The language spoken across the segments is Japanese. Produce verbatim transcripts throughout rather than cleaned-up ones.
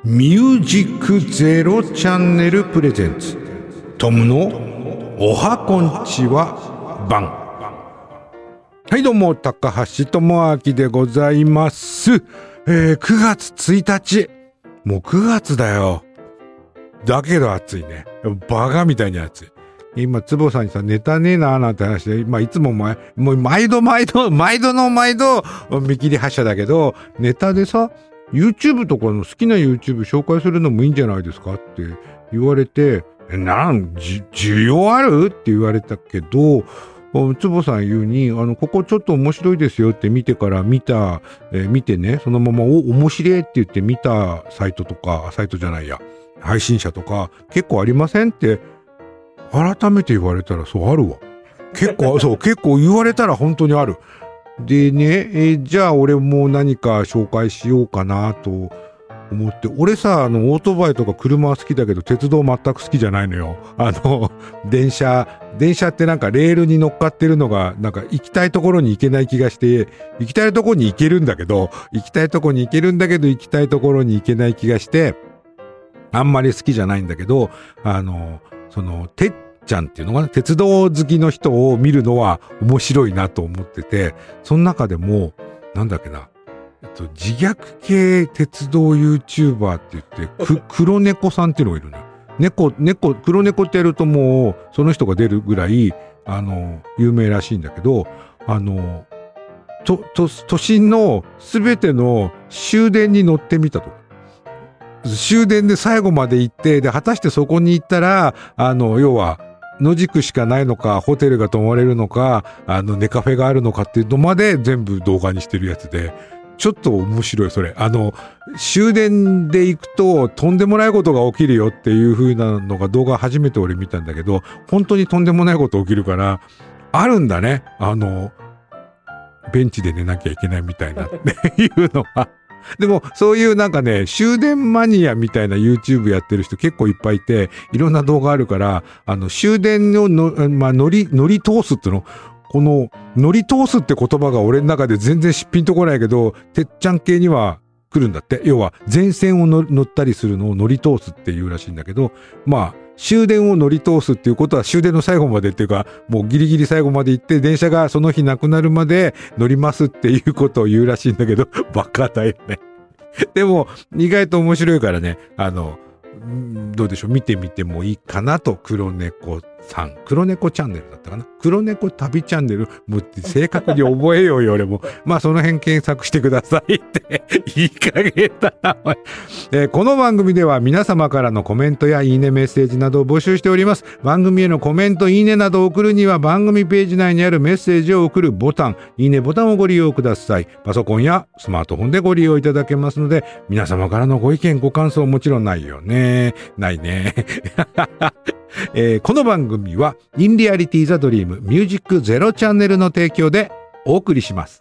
ミュージックゼロチャンネルプレゼンツトムのおはこんちは版。はいどうも、高橋智明でございます。えー、くがつついたち、もうくがつだよ。だけど暑いね。バカみたいに暑い。今、つぼさんにさ、ネタねえなーなんて話で、まあ、いつも前、もう毎度毎度、毎度の毎度、見切り発車だけど、ネタでさ、YouTube とかの好きな YouTube 紹介するのもいいんじゃないですかって言われて、え、なん、じ、需要あるって言われたけど、つぼさん言うに、あの、ここちょっと面白いですよって見てから見た、えー、見てね、そのまま、お、面白いって言って見たサイトとか、サイトじゃないや、配信者とか、結構ありませんって、改めて言われたらそうあるわ。結構、そう、結構言われたら本当にある。でね、えー、じゃあ俺も何か紹介しようかなと思って、俺さ、あの、オートバイとか車は好きだけど、鉄道全く好きじゃないのよ。あの、電車、電車ってなんかレールに乗っかってるのが、なんか行きたいところに行けない気がして、行きたいところに行けるんだけど、行きたいところに行けるんだけど、行きたいところに行けない気がして、あんまり好きじゃないんだけど、あの、その、てっちゃんっていうのかな、鉄道好きの人を見るのは面白いなと思ってて、その中でも、なんだっけな、えっと、自虐系鉄道 YouTuber って言って、く、黒猫さんっていうのがいるのよ。猫、猫、黒猫ってやるともう、その人が出るぐらい、あの、有名らしいんだけど、あの、と、と、都心のすべての終電に乗ってみたと。終電で最後まで行って、で、果たしてそこに行ったら、あの、要は、野宿しかないのか、ホテルが泊まれるのか、あの、ネカフェがあるのかっていうのまで全部動画にしてるやつで、ちょっと面白い、それ。あの、終電で行くと、とんでもないことが起きるよっていう風なのが動画初めて俺見たんだけど、本当にとんでもないこと起きるから、あるんだね。あの、ベンチで寝なきゃいけないみたいなっていうのが。でも、そういうなんかね、終電マニアみたいな YouTube やってる人結構いっぱいいて、いろんな動画あるから、あの、終電をの、まあ、乗り、乗り通すっていうの、この、乗り通すって言葉が俺の中で全然しっぴんとこないけど、てっちゃん系には来るんだって。要は、前線を乗ったりするのを乗り通すっていうらしいんだけど、まあ、終電を乗り通すっていうことは終電の最後までっていうか、もうギリギリ最後まで行って電車がその日なくなるまで乗りますっていうことを言うらしいんだけど、バカだよね。でも意外と面白いからね、あの、どうでしょう、見てみてもいいかなと。黒猫さん、黒猫チャンネルだったかな、黒猫旅チャンネル、もう正確に覚えようよ俺も。まあその辺検索してくださいっていい加減だな、えー、この番組では皆様からのコメントやいいねメッセージなどを募集しております。番組へのコメント、いいねなどを送るには番組ページ内にあるメッセージを送るボタン、いいねボタンをご利用ください。パソコンやスマートフォンでご利用いただけますので、皆様からのご意見ご感想もちろんないよね。ないね。えー、この番組は In Reality The Dream Music ゼロチャンネルの提供でお送りします。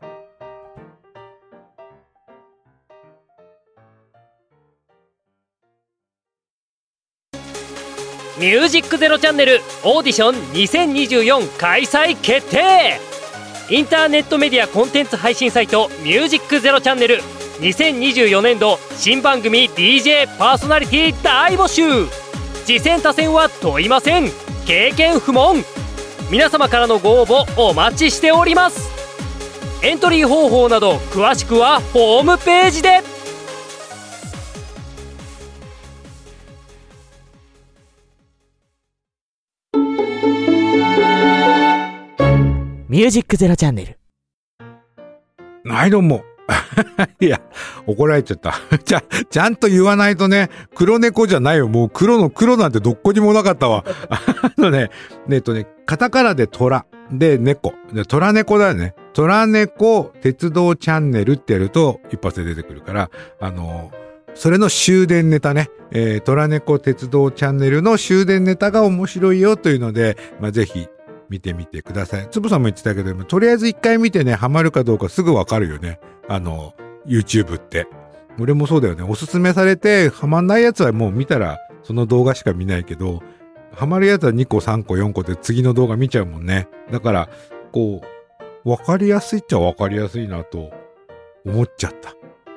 ミュージックゼロチャンネルオーディションにせんにじゅうよん開催決定。インターネットメディアコンテンツ配信サイトミュージックゼロチャンネルにせんにじゅうよねん度新番組 ディージェー パーソナリティ大募集。次戦他戦は問いません。経験不問。皆様からのご応募お待ちしております。エントリー方法など詳しくはホームページで。ミュージックゼロチャンネル。 はいどうも。いや、怒られちゃった。じゃ、ちゃんと言わないとね、黒猫じゃないよ。もう黒の黒なんてどっこにもなかったわ。あのね、えっとね、カタカナで虎で猫。で、虎猫だよね。虎猫鉄道チャンネルってやると一発で出てくるから、あの、それの終電ネタね。えー、虎猫鉄道チャンネルの終電ネタが面白いよというので、まあ、ぜひ、見てみてください。つぶさんも言ってたけど、とりあえず一回見てね、ハマるかどうかすぐわかるよね。あの、YouTube って。俺もそうだよね。おすすめされて、ハマんないやつはもう見たら、その動画しか見ないけど、ハマるやつはにこさんこよんこで次の動画見ちゃうもんね。だから、こう、わかりやすいっちゃわかりやすいなと思っちゃった。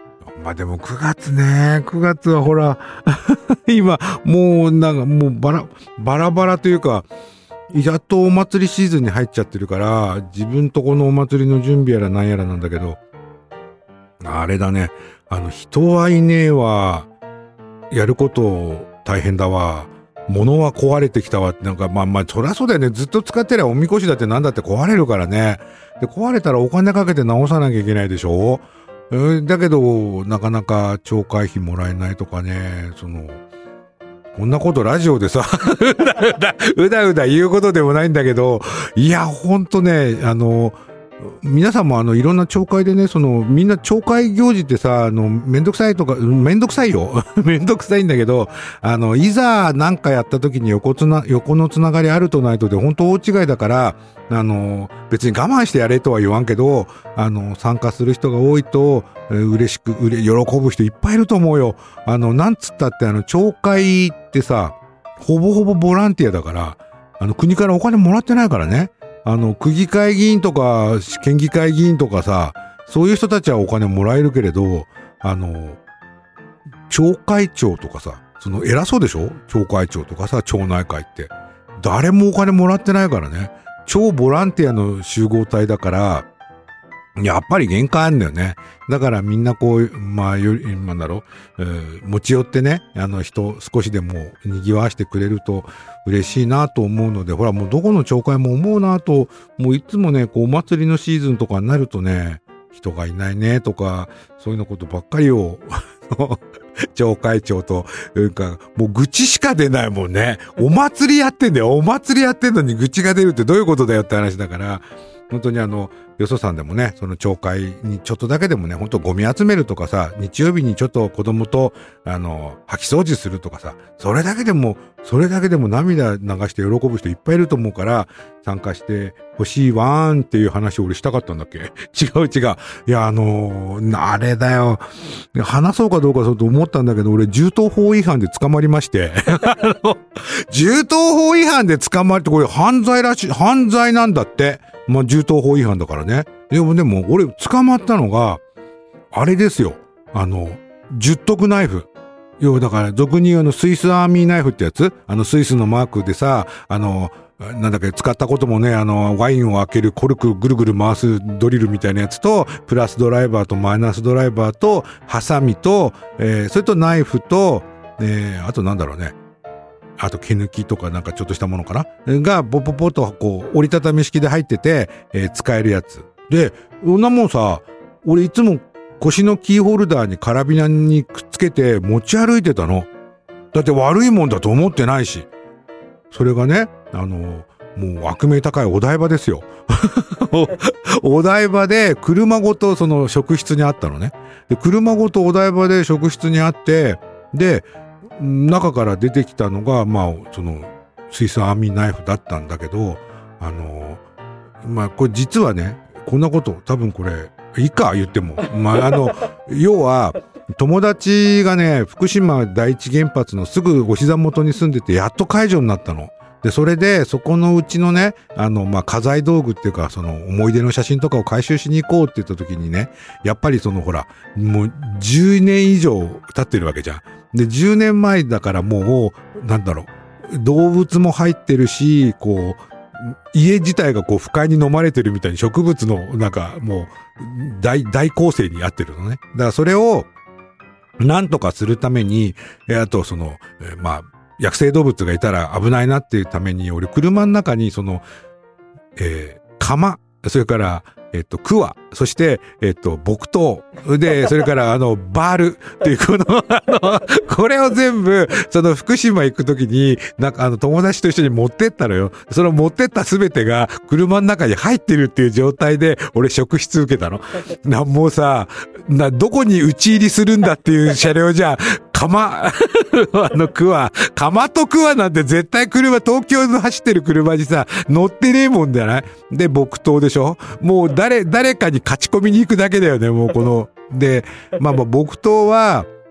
まあでもくがつね、くがつはほら、今、もうなんかもうバラ、バラバラというか、やっとお祭りシーズンに入っちゃってるから、自分とこのお祭りの準備やらなんやらなんだけど、あれだね、あの、人はいねえわ、やること大変だわ、物は壊れてきたわって、なんかまあまあ、そりゃそうだよね、ずっと使ってりゃおみこしだってなんだって壊れるからね。で、壊れたらお金かけて直さなきゃいけないでしょ。えー、だけど、なかなか懲戒費もらえないとかね、その、こんなことラジオでさ、うだうだ、うだうだ言うことでもないんだけど、いや、ほんとね、あの、皆さんもあのいろんな町会でね、そのみんな町会行事ってさ、あのめんどくさいとか、めんどくさいよめんどくさいんだけど、あのいざなんかやった時に横つな横のつながりあるとないとで本当大違いだから、あの別に我慢してやれとは言わんけど、あの参加する人が多いと、えー、嬉しくうれ喜ぶ人いっぱいいると思うよ。あのなんつったってあの町会ってさ、ほぼほぼボランティアだから、あの国からお金もらってないからね。あの、区議会議員とか、県議会議員とかさ、そういう人たちはお金もらえるけれど、あの、町会長とかさ、その偉そうでしょ？町会長とかさ、町内会って。誰もお金もらってないからね。超ボランティアの集合体だから、やっぱり限界あるんだよね。だからみんなこう、まあ、より、なんだろう、えー、持ち寄ってね、あの人少しでも賑わしてくれると嬉しいなと思うので、ほらもうどこの町会も思うなと、もういつもね、こうお祭りのシーズンとかになるとね、人がいないねとか、そういうのことばっかりを、町会長と、なんか、もう愚痴しか出ないもんね。お祭りやってんだよ。お祭りやってんのに愚痴が出るってどういうことだよって話だから、本当にあの、よそさんでもね、その町会にちょっとだけでもね、本当ゴミ集めるとかさ、日曜日にちょっと子供と、あの、掃き掃除するとかさ、それだけでも、それだけでも涙流して喜ぶ人いっぱいいると思うから、参加してほしいわーんっていう話を俺したかったんだっけ？違う違う。いや、あのー、あれだよ。話そうかどうかそうと思ったんだけど、俺、銃刀法違反で捕まりまして。あの、銃刀法違反で捕まるってこれ犯罪らしい、犯罪なんだって。まあ、銃刀法違反だからね。でもでも、俺、捕まったのが、あれですよ。あの、十徳ナイフ。要はだから、俗に言うあの、スイスアーミーナイフってやつ？あの、スイスのマークでさ、あの、なんだっけ、使ったこともね、あの、ワインを開けるコルクぐるぐる回すドリルみたいなやつと、プラスドライバーとマイナスドライバーと、ハサミと、えー、それとナイフと、えー、あとなんだろうね。あと毛抜きとかなんかちょっとしたものかなが、ポポポとこう、折りたたみ式で入ってて、えー、使えるやつ。で、そんなもんさ、俺いつも腰のキーホルダーにカラビナにくっつけて持ち歩いてたの。だって悪いもんだと思ってないし。それがね、あの、もう悪名高いお台場ですよ。お台場で車ごとその職質にあったのね。で、車ごとお台場で職質にあって、で、中から出てきたのが、まあ、その、スイスアーミーナイフだったんだけど、あの、まあ、これ実はね、こんなこと、多分これ、いいか言っても。まあ、あの、要は、友達がね、福島第一原発のすぐお膝元に住んでて、やっと解除になったの。で、それで、そこのうちのね、あの、まあ、家財道具っていうか、その、思い出の写真とかを回収しに行こうって言った時にね、やっぱりその、ほら、もう、じゅうねん以上経ってるわけじゃん。で、じゅうねんまえだからもう、なんだろう、動物も入ってるし、こう、家自体がこう不快に飲まれてるみたいに植物のなんかもう大、大構成に合ってるのね。だからそれをなんとかするために、あとその、えー、まあ、野生動物がいたら危ないなっていうために、俺車の中にその、えー、釜、それから、えっと、クワ、そして、えっと、木刀。で、それから、あの、バールっていう、この、あの、これを全部、その、福島行くときに、なんか、あの、友達と一緒に持ってったのよ。その持ってったすべてが、車の中に入ってるっていう状態で、俺、職質受けたの。な、もうさ、な、どこに打ち入りするんだっていう車両じゃ、釜、あの、クワ、釜とクワなんて絶対車、東京の走ってる車にさ、乗ってねえもんじゃない？で、木刀でしょ？もう誰、誰かに勝ち込みに行くだけだよね、もうこの。で、まあまあ、木刀は、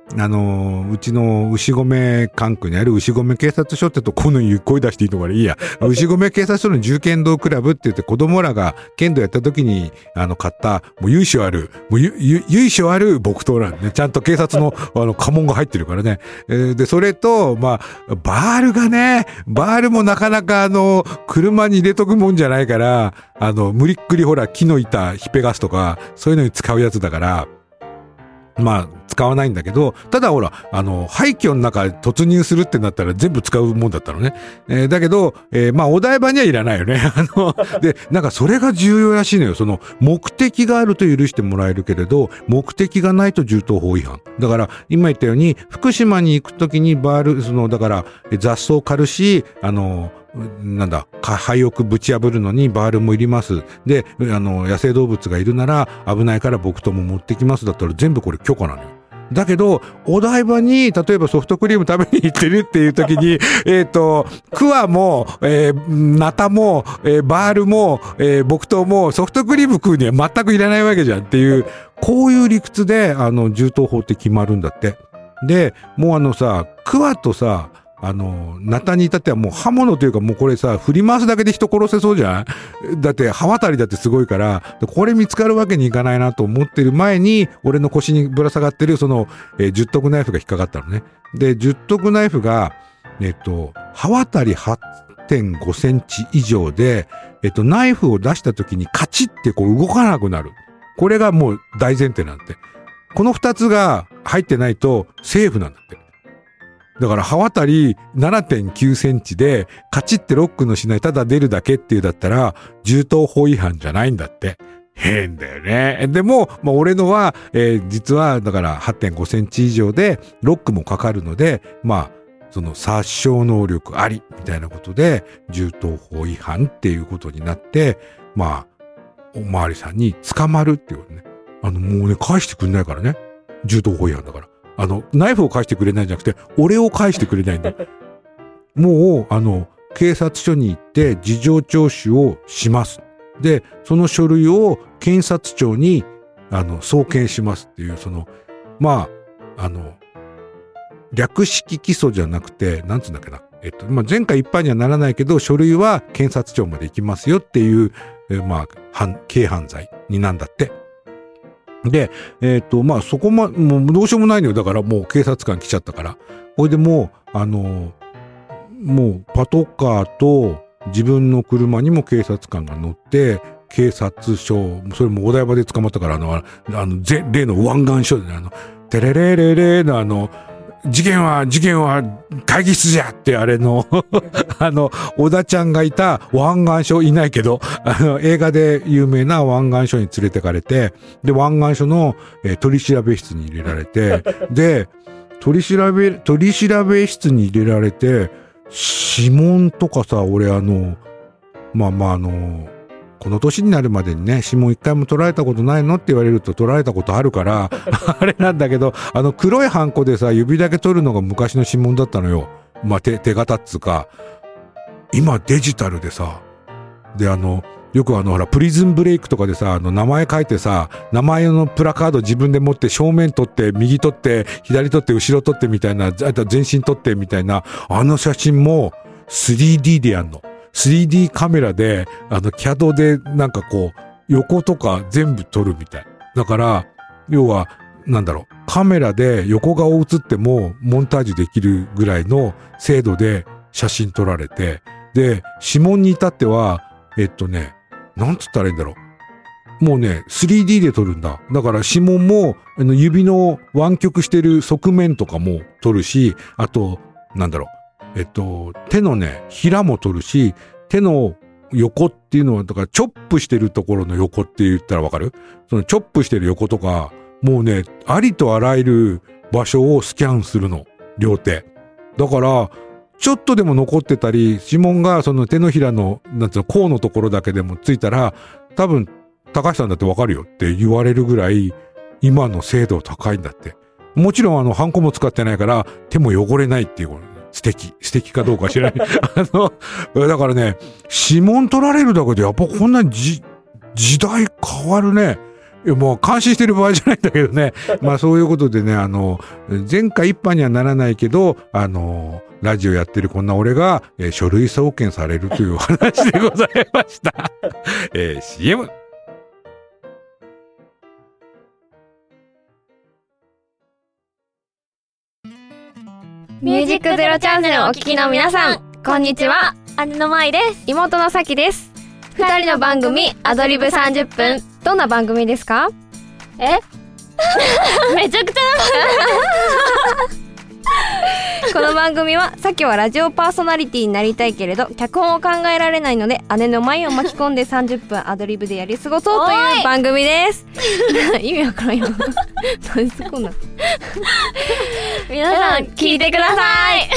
あのうちの牛込管区にある牛込警察署ってとこの声出していいのかないいや牛込警察署の銃剣道クラブって言って子供らが剣道やった時にあの買ったもう由緒あるもうゆゆ由緒ある木刀なんで、ね、ちゃんと警察のあの家紋が入ってるからね、えー、でそれとまあバールがねバールもなかなかあの車に入れとくもんじゃないからあの無理っくりほら木の板ひっぺがすとかそういうのに使うやつだからまあ使わないんだけど、ただほらあの廃墟の中突入するってなったら全部使うもんだったのね、えー、だけど、えー、まあお台場にはいらないよねあのでなんかそれが重要らしいのよ。その目的があると許してもらえるけれど目的がないと銃刀法違反だから、今言ったように福島に行くときにバールそのだから雑草刈るしあのなんだ廃屋ぶち破るのにバールもいりますであの野生動物がいるなら危ないから木刀も持ってきますだったら全部これ許可なのよ。だけどお台場に例えばソフトクリーム食べに行ってるっていう時にえっとクワも、えー、ナタも、えー、バールも、えー、木刀もソフトクリーム食うには全くいらないわけじゃんっていうこういう理屈であの銃刀法って決まるんだって。でもうあのさクワとさあの、ナタに至ってはもう刃物というかもうこれさ、振り回すだけで人殺せそうじゃん？だって刃渡りだってすごいから、これ見つかるわけにいかないなと思ってる前に、俺の腰にぶら下がってるその、えー、十徳ナイフが引っかかったのね。で、十徳ナイフが、えっと、刃渡り はってんごセンチ以上で、えっと、ナイフを出した時にカチッってこう動かなくなる。これがもう大前提なんて。この二つが入ってないとセーフなんだって。だから刃渡り ななてんきゅうセンチでカチッてロックのしないただ出るだけっていうだったら銃刀法違反じゃないんだって。変だよね。でも、まあ、俺のは、えー、実はだから はってんごセンチ以上でロックもかかるので、まあその殺傷能力ありみたいなことで銃刀法違反っていうことになって、まあおまわりさんに捕まるっていうことね。あのもうね返してくれないからね。銃刀法違反だから。あの、ナイフを返してくれないんじゃなくて、俺を返してくれないんだ。もう、あの、警察署に行って事情聴取をします。で、その書類を検察庁に、あの、送検しますっていう、その、まあ、あの、略式起訴じゃなくて、なんつうんだっけな。えっと、まあ、前回一般にはならないけど、書類は検察庁まで行きますよっていう、えまあ、犯、軽犯罪になんだって。で、えっと、まあ、そこま、もうどうしようもないのよ。だからもう警察官来ちゃったから。これでもう、あの、もうパトカーと自分の車にも警察官が乗って、警察署、それもお台場で捕まったから、あの、あの、例の湾岸署でね、あの、テレレレレのあの、事件は、事件は会議室じゃってあれの、あの、小田ちゃんがいた湾岸署いないけど、あの、映画で有名な湾岸署に連れてかれて、で、湾岸署の、えー、取り調べ室に入れられて、で、取り調べ、取り調べ室に入れられて、指紋とかさ、俺あの、まあまああの、この年になるまでにね、指紋一回も取られたことないのって言われると取られたことあるから、あれなんだけど、あの黒いハンコでさ、指だけ取るのが昔の指紋だったのよ。まあ、手、手形っつうか、今デジタルでさ、であの、よくあのほら、プリズンブレイクとかでさ、あの名前書いてさ、名前のプラカード自分で持って正面取って、右取って、左取って、後ろ取ってみたいな、あと全身取ってみたいな、あの写真も スリーディー でやんの。スリーディー カメラで、あの、キャド でなんかこう、横とか全部撮るみたい。だから、要は、なんだろう、カメラで横顔映ってもモンタージュできるぐらいの精度で写真撮られて、で、指紋に至っては、えっとね、なんつったらいいんだろう。もうね、スリーディー で撮るんだ。だから指紋も、あの指の湾曲してる側面とかも撮るし、あと、なんだろう。えっと、手のね、ひらも取るし、手の横っていうのは、だからチョップしてるところの横って言ったらわかる？そのチョップしてる横とか、もうね、ありとあらゆる場所をスキャンするの。両手。だから、ちょっとでも残ってたり、指紋がその手のひらの、なんつうの、甲のところだけでもついたら、多分、高橋さんだってわかるよって言われるぐらい、今の精度高いんだって。もちろんあの、ハンコも使ってないから、手も汚れないっていうこと。素敵。素敵かどうか知らない。あの、だからね、指紋取られるだけでやっぱこんなじ、時代変わるね。 いやもう監視してる場合じゃないんだけどね。まあそういうことでね、あの前回一般にはならないけど、あのラジオやってるこんな俺が、えー、書類送検されるという話でございました。えー、シーエム。 ミュージックゼロチャンネルをお聞きの皆さん、こんにちは。 姉の舞です。 妹のさきです。二人の番組アドリブさんじゅっぷん。どんな番組ですか？ えめちゃくちゃこの番組は、さきはラジオパーソナリティになりたいけれど脚本を考えられないので、姉の舞を巻き込んでさんじゅっぷんアドリブでやり過ごそうという番組です。意味わからんよ。何すこんな皆さん聞いてください。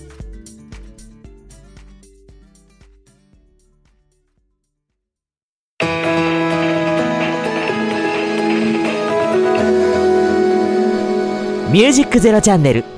ミュージックゼロチャンネル。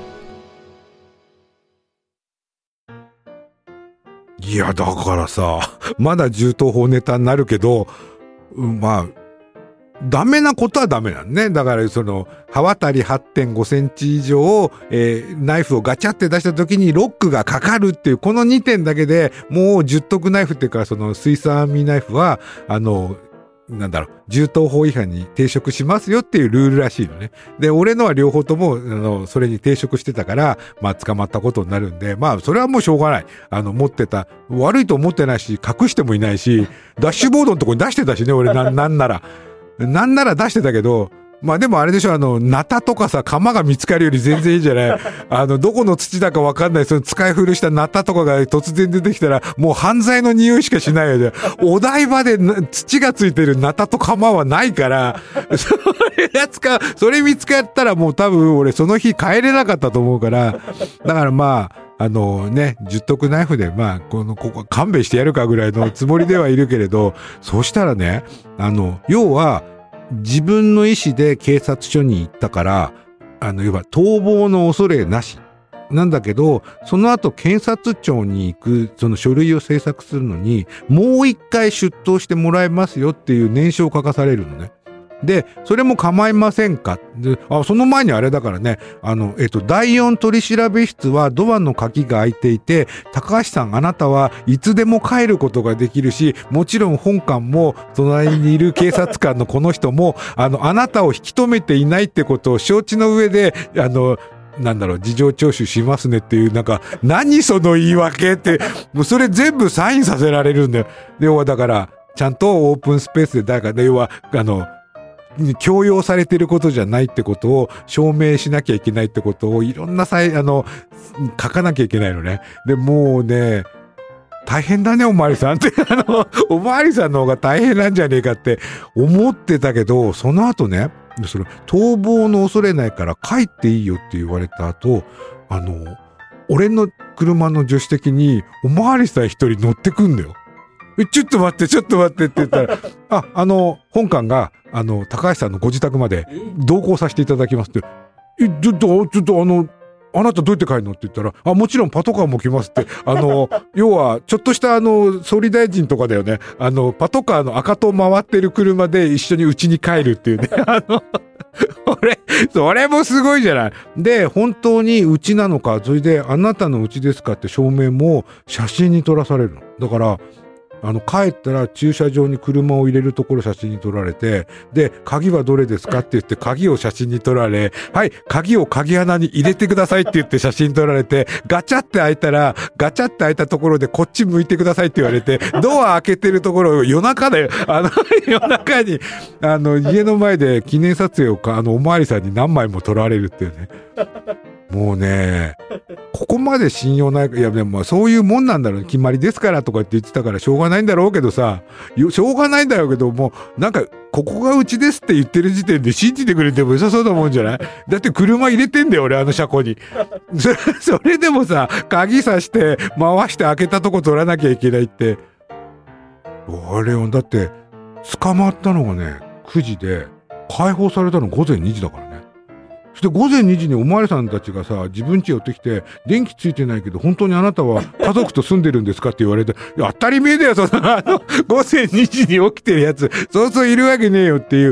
いやだからさ、まだ銃刀法ネタになるけど、まあダメなことはダメなんね。だからその刃渡り はってんごセンチ以上、えー、ナイフをガチャって出した時にロックがかかるっていうこのにてんだけでもう十徳ナイフっていうか、そのスイスアーミーナイフはあのなんだろう、銃刀法違反に抵触しますよっていうルールらしいのね。で、俺のは両方とも、あの、それに抵触してたから、まあ、捕まったことになるんで、まあ、それはもうしょうがない。あの、持ってた、悪いと思ってないし、隠してもいないし、ダッシュボードのとこに出してたしね、俺、な、なんなら。なんなら出してたけど、まあでもあれでしょ、あの、ナタとかさ、鎌が見つかるより全然いいじゃない。あの、どこの土だかわかんない、その使い古したナタとかが突然出てきたら、もう犯罪の匂いしかしないよね。お台場で土がついてるナタと鎌はないから、それが使う、それ見つかったらもう多分俺その日帰れなかったと思うから、だからまあ、あのね、十徳ナイフで、まあ、この、ここ勘弁してやるかぐらいのつもりではいるけれど、そうしたらね、あの、要は、自分の意思で警察署に行ったから、あの、いわば逃亡の恐れなし。なんだけど、その後検察庁に行く、その書類を制作するのに、もう一回出頭してもらえますよっていう念書を書かされるのね。で、それも構いませんか。で、あ、その前にあれだからね、あの、えっと、だいよん取調室はドアの鍵が開いていて、高橋さんあなたはいつでも帰ることができるし、もちろん本館も隣にいる警察官のこの人も、あの、あなたを引き止めていないってことを承知の上で、あの、なんだろう、事情聴取しますねっていう、なんか、何その言い訳って、もうそれ全部サインさせられるんだよ。で、要はだから、ちゃんとオープンスペースで、だから、要は、あの、強要されてることじゃないってことを証明しなきゃいけないってことをいろんなさい、あの、書かなきゃいけないのね。で、もうね、大変だね、おまわりさんって、あの、おまわりさんの方が大変なんじゃねえかって思ってたけど、その後ね、その、逃亡の恐れないから帰っていいよって言われた後、あの、俺の車の助手席におまわりさん一人乗ってくんだよ。え、ちょっと待って、ちょっと待ってって言ったら、あ、あの、本館が、あの、高橋さんのご自宅まで同行させていただきますって、え、ちょっと、ちょっとあの、あなたどうやって帰るのって言ったら、あ、もちろんパトカーも来ますって、あの、要は、ちょっとしたあの、総理大臣とかだよね、あの、パトカーの赤と回ってる車で一緒に家に帰るっていうね、あの、俺、それもすごいじゃない。で、本当に家なのか、それであなたの家ですかって証明も写真に撮らされるの。だから、あの、帰ったら駐車場に車を入れるところ写真に撮られて、で、鍵はどれですかって言って鍵を写真に撮られ、はい、鍵を鍵穴に入れてくださいって言って写真撮られて、ガチャって開いたら、ガチャって開いたところでこっち向いてくださいって言われて、ドア開けてるところを夜中だよ。あの、夜中に、あの、家の前で記念撮影をか、あの、おまわりさんに何枚も撮られるっていうね。もうね、ここまで信用ない、いやでもそういうもんなんだろう、決まりですからとかって言ってたからしょうがないんだろうけどさ、しょうがないんだろうけど、もうなんかここがうちですって言ってる時点で信じてくれても良さそうなもんじゃない？だって車入れてんだよ俺、あの車庫に。それ、それでもさ、鍵さして回して開けたとこ取らなきゃいけないって。あれよ、だって捕まったのがねくじで解放されたのごぜんにじだからね。そしてごぜんにじにおまわりさんたちがさ、自分家寄ってきて、電気ついてないけど本当にあなたは家族と住んでるんですかって言われて、いや当たり前だよ、そのあのごぜんにじに起きてるやつそうそういるわけねえよっていう。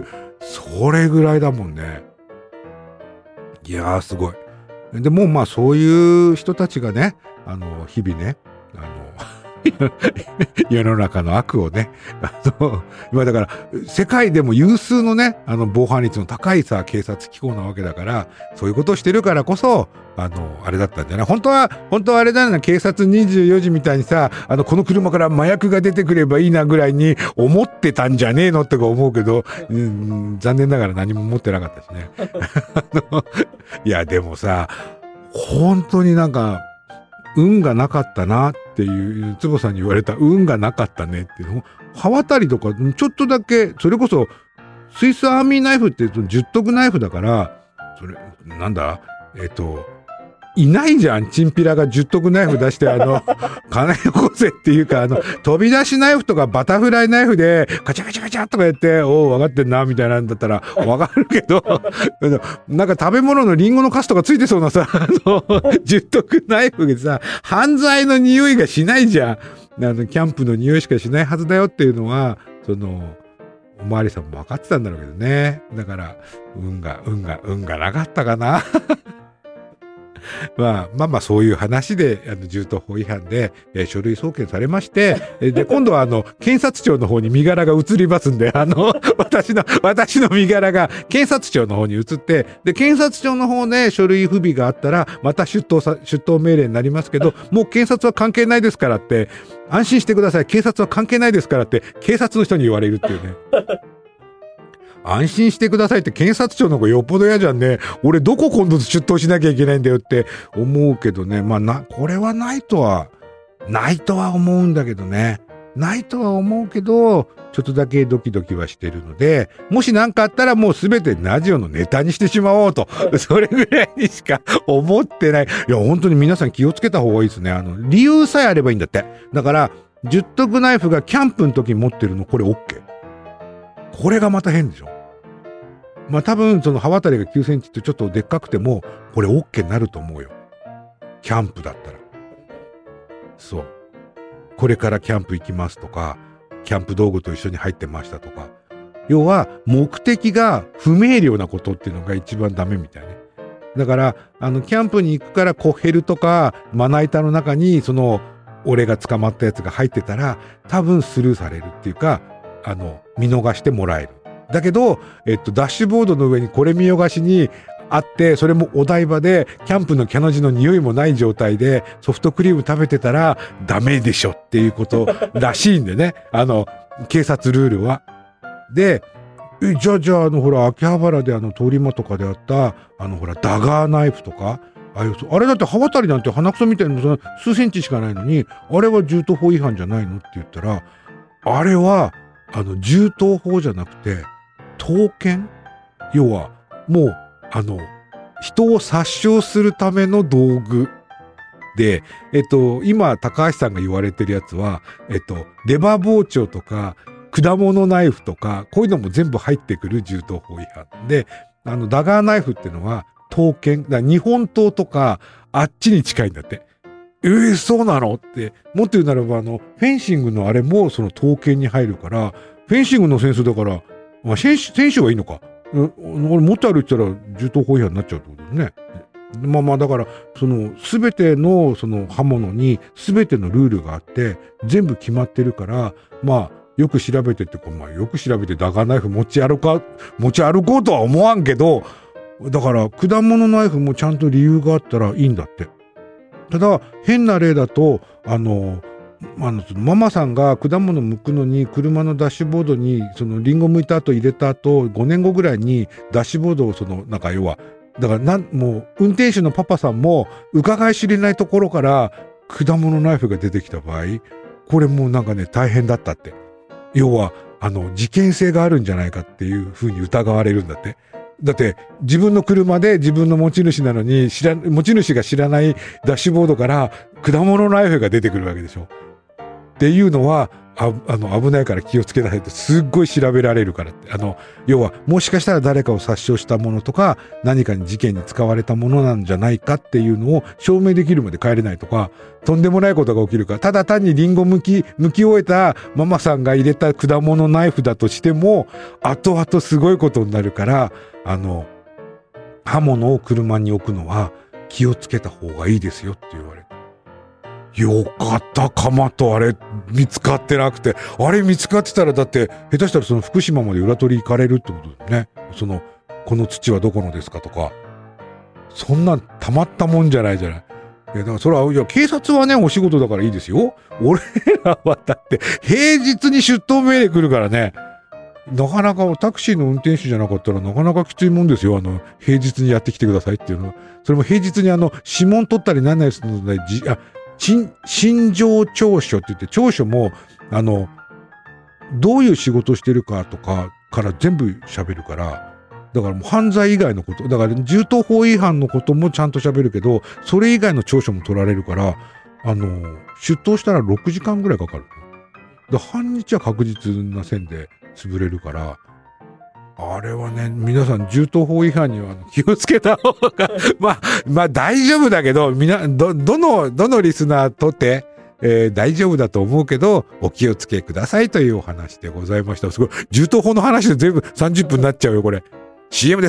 それぐらいだもんね。いやーすごい。でもまあそういう人たちがね、あの日々ね、あの世の中の悪をね、あの今だから世界でも有数のね、あの防犯率の高いさ警察機構なわけだから、そういうことをしてるからこそあのあれだったんじゃない。本当は本当はあれだよな、警察にじゅうよじみたいにさ、あのこの車から麻薬が出てくればいいなぐらいに思ってたんじゃねえのって思うけど、うん、残念ながら何も持ってなかったしね。いやでもさ、本当になんか運がなかったなっていう、坪さんに言われた運がなかったねっていうの、刃渡りとかちょっとだけ、それこそスイスアーミーナイフってじゅっ徳ナイフだから、それなんだえっといないじゃん、チンピラがじゅっ徳ナイフ出してあの金よこせっていうか、あの飛び出しナイフとかバタフライナイフでカチャカチャカチャとかやって、おお分かってんなみたいなんだったら分かるけどなんか食べ物のリンゴのカスとかついてそうなさ、あのじゅっ徳ナイフでさ、犯罪の匂いがしないじゃん。あのキャンプの匂いしかしないはずだよっていうのは、そのおまわりさんも分かってたんだろうけどね。だから運が運が運がなかったかなまあまあまあそういう話で、あの銃刀法違反で、えー、書類送検されまして、で今度はあの検察庁の方に身柄が移りますんで、あの私の私の身柄が検察庁の方に移って、で検察庁の方で書類不備があったらまた出頭さ出頭命令になりますけど、もう検察は関係ないですからって、安心してください、警察は関係ないですからって警察の人に言われるっていうね。安心してくださいって検察庁の方がよっぽど嫌じゃんね。俺どこ今度出頭しなきゃいけないんだよって思うけどね。まあな、これはないとは、ないとは思うんだけどね。ないとは思うけど、ちょっとだけドキドキはしてるので、もし何かあったらもうすべてラジオのネタにしてしまおうと。それぐらいにしか思ってない。いや、本当に皆さん気をつけた方がいいですね。あの、理由さえあればいいんだって。だから、じゅっ徳ナイフがキャンプの時に持ってるの、これ OK。これがまた変でしょ。まあ多分その刃渡りがきゅうセンチってちょっとでっかくてもこれ OK になると思うよ。キャンプだったら。そう。これからキャンプ行きますとか、キャンプ道具と一緒に入ってましたとか。要は目的が不明瞭なことっていうのが一番ダメみたいね。だからあのキャンプに行くからコッヘルとかまな板の中にその俺が捕まったやつが入ってたら多分スルーされるっていうか、あの見逃してもらえる。だけど、えっと、ダッシュボードの上にこれ見よがしにあって、それもお台場で、キャンプのキャの字の匂いもない状態で、ソフトクリーム食べてたら、ダメでしょっていうことらしいんでね。あの、警察ルールは。で、え、じゃあじゃあ、あの、ほら、秋葉原であの、通り魔とかであった、あの、ほら、ダガーナイフとか、ああいう、あれだって刃渡りなんて鼻くそみたいなの数センチしかないのに、あれは銃刀法違反じゃないのって言ったら、あれは、あの、銃刀法じゃなくて、刀剣？要は、もう、あの、人を殺傷するための道具で、えっと、今、高橋さんが言われてるやつは、えっと、レバー包丁とか、果物ナイフとか、こういうのも全部入ってくる銃刀法違反。で、あの、ダガーナイフっていうのは、刀剣、だ日本刀とか、あっちに近いんだって。えー、そうなのって、もっと言うならば、あの、フェンシングのあれもその刀剣に入るから、フェンシングのセンスだから、まあ、選手はいいのか。俺持って歩いてたら銃刀法違反になっちゃうってことだね。まあまあだから、そのすべてのその刃物にすべてのルールがあって、全部決まってるから、まあよく調べてって、まあよく調べてダガーナイフ持ち歩か、持ち歩こうとは思わんけど、だから果物ナイフもちゃんと理由があったらいいんだって。ただ、変な例だと、あの、あのママさんが果物剥くのに車のダッシュボードにそのリンゴ剥いた後入れた後ごねんごぐらいにダッシュボードをそのなんか要はだからなんもう運転手のパパさんも伺い知れないところから果物ナイフが出てきた場合、これもうなんかね大変だったって。要はあの事件性があるんじゃないかっていうふうに疑われるんだって。だって自分の車で自分の持ち主なのに知ら持ち主が知らないダッシュボードから果物ナイフが出てくるわけでしょ。っていうのはああの危ないから気をつけなさいってすっごい調べられるからって。あの要はもしかしたら誰かを殺傷したものとか何かに事件に使われたものなんじゃないかっていうのを証明できるまで帰れないとか、とんでもないことが起きるから、ただ単にリンゴ剥き剥き終えたママさんが入れた果物ナイフだとしても後々すごいことになるから、あの刃物を車に置くのは気をつけた方がいいですよって言われて、よかった、鎌とあれ見つかってなくて、あれ見つかってたらだって下手したらその福島まで裏取り行かれるってことだよね。そのこの土はどこのですかとか、そんなたまったもんじゃないじゃない。いやだからそれはいや警察はねお仕事だからいいですよ。俺らはだって平日に出頭命令来るからね。なかなかタクシーの運転手じゃなかったらなかなかきついもんですよ。あの平日にやってきてくださいっていうのは、それも平日にあの指紋取ったりなんないするので、じあ心心情調書って言って、調書もあのどういう仕事してるかとかから全部喋るから、だからもう犯罪以外のこと、だから銃刀法違反のこともちゃんと喋るけど、それ以外の調書も取られるから、あの出頭したらろくじかんぐらいかかる。だ半日は確実な線で潰れるから、あれはね、皆さん銃刀法違反には気をつけた方がまあまあ大丈夫だけど、みなどどのどのリスナーとて、えー、大丈夫だと思うけどお気をつけくださいというお話でございました。すごい銃刀法の話で全部さんじゅっぷんになっちゃうよこれ。シーエム です。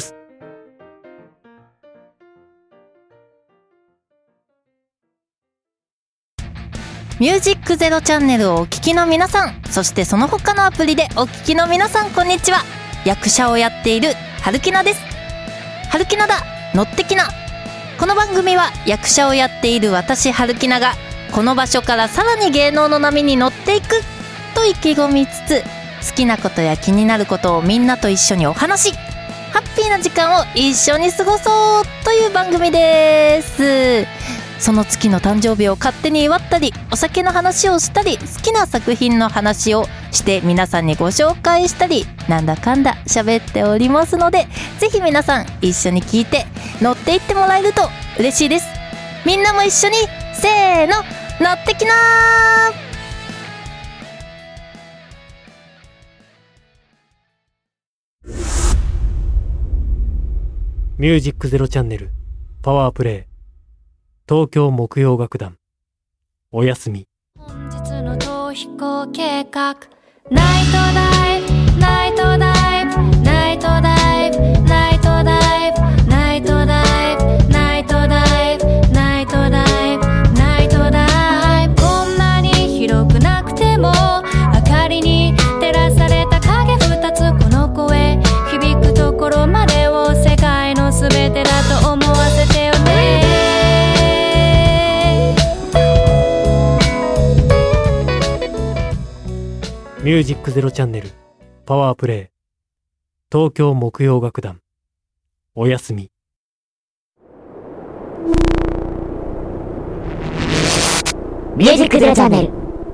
ミュージックゼロチャンネルをお聞きの皆さん、そしてその他のアプリでお聞きの皆さん、こんにちは。役者をやっている春木奈です。春木奈だ、乗ってきな。この番組は役者をやっている私春木奈がこの場所からさらに芸能の波に乗っていくと意気込みつつ、好きなことや気になることをみんなと一緒にお話し、ハッピーな時間を一緒に過ごそうという番組です。その月の誕生日を勝手に祝ったり、お酒の話をしたり、好きな作品の話をして皆さんにご紹介したり、なんだかんだ喋っておりますので、ぜひ皆さん一緒に聞いて乗っていってもらえると嬉しいです。みんなも一緒にせーの、乗ってきなー。 ミュージックゼロチャンネルパワープレイ東京木曜楽団おやすみ。 本日の逃避行計画、ナイトダイブナイトダイブナイトダイブナイトダイブナイトダイブナイトダイブナイトダイブナイトダイブ、こんなに広くなくても明かりに照らされた影二つ、この声響くところまでを世界のすべてだと思わせてよね。 ミュージックゼロチャンネルパワープレイ東京木曜楽団おやすみ。 ミュージックゼロチャンネル。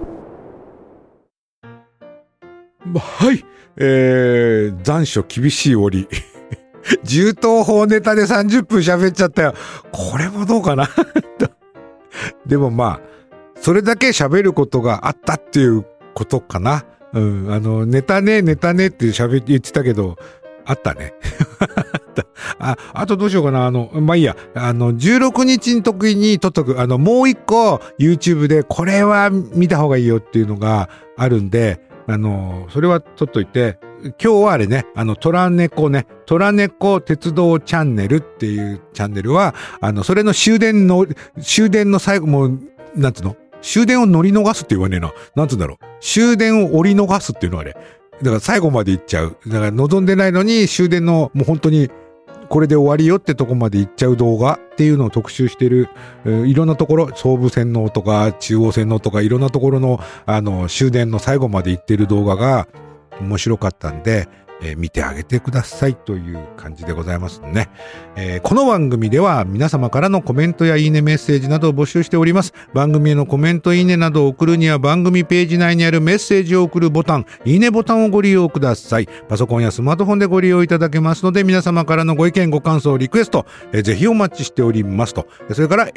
はい、えー、残暑厳しい折銃刀法ネタでさんじゅっぷん喋っちゃったよ。これもどうかなでもまあそれだけ喋ることがあったっていうことかな。うん、あのネタねネタねって喋言ってたけどあったねあ, あとどうしようかな。あのまあいいや、あのじゅうろくにちの時に撮っとく、あのもう一個 YouTube でこれは見た方がいいよっていうのがあるんで、あのそれは撮っといて、今日はあれね、あのトラネコね、トラネコ鉄道チャンネルっていうチャンネルは、あのそれの終電の終電の最後、もうなんつうの、終電を乗り逃すって言わねえな。なんつうんだろう。終電を降り逃すっていうのはあれ。だから最後まで行っちゃう。だから望んでないのに終電のもう本当にこれで終わりよってとこまで行っちゃう動画っていうのを特集してる、えー、いろんなところ、総武線のとか中央線のとかいろんなところのあの終電の最後まで行ってる動画が面白かったんで、えー、見てあげてくださいという感じでございますね。えー、この番組では皆様からのコメントやいいねメッセージなどを募集しております。番組へのコメントいいねなどを送るには番組ページ内にあるメッセージを送るボタン、いいねボタンをご利用ください。パソコンやスマートフォンでご利用いただけますので、皆様からのご意見ご感想リクエスト、えー、ぜひお待ちしておりますと。それから X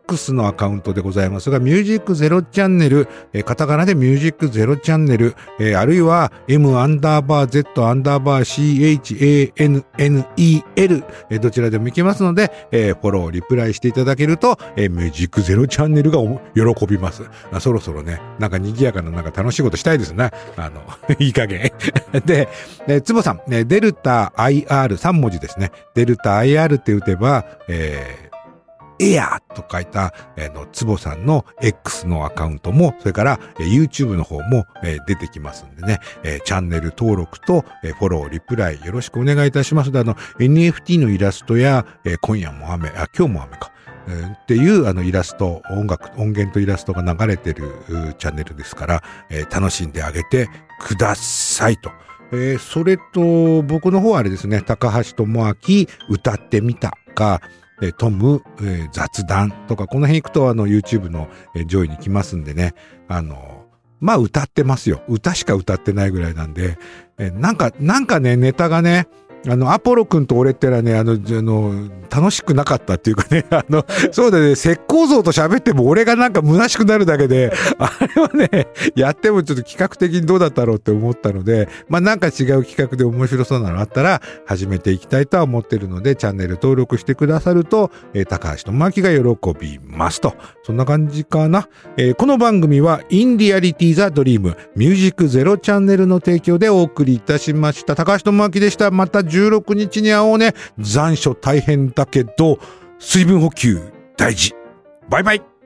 X のアカウントでございますが、ミュージックゼロチャンネル、えー、カタカナでミュージックゼロチャンネル、えー、あるいは M アンダーバー Z アンダーバー シーエイチエーエヌエヌイーエル、えー、どちらでもいけますので、えー、フォロー、リプライしていただけると、えー、ミュージックゼロチャンネルが喜びます。あ、そろそろね、なんか賑やかな、なんか楽しいことしたいですね。あの、いい加減。で、えー、つぼさん、ね、デルタ アイアールさん文字ですね。デルタ アイアール って打てば、えーエアーと書いた、えー、の、つぼさんの X のアカウントも、それから、えー、YouTube の方も、えー、出てきますんでね、えー、チャンネル登録と、えー、フォロー、リプライよろしくお願いいたします。で、あの、エヌエフティー のイラストや、えー、今夜も雨、あ、今日も雨か、えー、っていうあのイラスト、音楽、音源とイラストが流れてるチャンネルですから、えー、楽しんであげてくださいと。えー、それと、僕の方はあれですね、高橋智明、歌ってみたか、えー、トム、えー、雑談とか、この辺行くとあの YouTube の、えー、上位に来ますんでね、あの、まあ歌ってますよ。歌しか歌ってないぐらいなんで、えー、なんか、なんかね、ネタがね、あの、アポロ君と俺ってらね、あの、あの、楽しくなかったっていうかね、あの、そうだね、石膏像と喋っても俺がなんか虚しくなるだけで、あれはね、やってもちょっと企画的にどうだったろうって思ったので、まあなんか違う企画で面白そうなのあったら始めていきたいとは思ってるので、チャンネル登録してくださると、えー、高橋智明が喜びますと。そんな感じかな。えー、この番組は、インリアリティザドリーム、ミュージックゼロチャンネルの提供でお送りいたしました。高橋智明でした。またじゅうろくにちに会おうね。残暑大変だけど、水分補給大事。バイバイ。